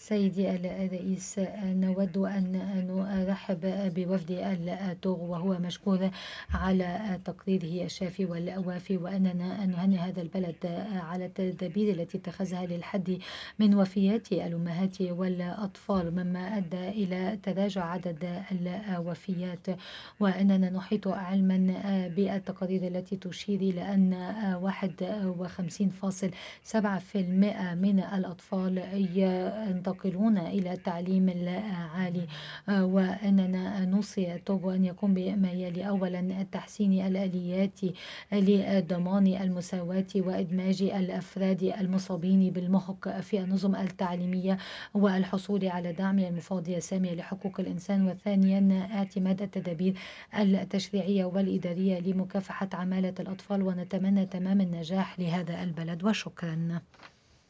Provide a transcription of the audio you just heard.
سيدي الرئيس، نود أن نرحب بوفد التوغو وهو مشكور على تقريره الشافي والوافي، وأننا نهنئ هذا البلد على التدابير التي اتخذها للحد من وفيات الأمهات والأطفال، مما أدى إلى تراجع عدد الوفيات. وأننا نحيط علما بالتقارير التي تشير إلى أن 51.7% من الأطفال ينتقلون إلى التعليم العالي. وأننا نوصي الطب أن يقوم بما يلي: أولا تحسين الآليات لضمان المساواة وإدماج الأفراد المصابين بالمخ في النظم التعليمية والحصول على دعم المفوضية السامية لحقوق الإنسان. وثانيا اعتماد التدابير التشريعية والإدارية لمكافحة عمالة الأطفال، ونتمنى تمام النجاح لهذا البلد. وشكرا.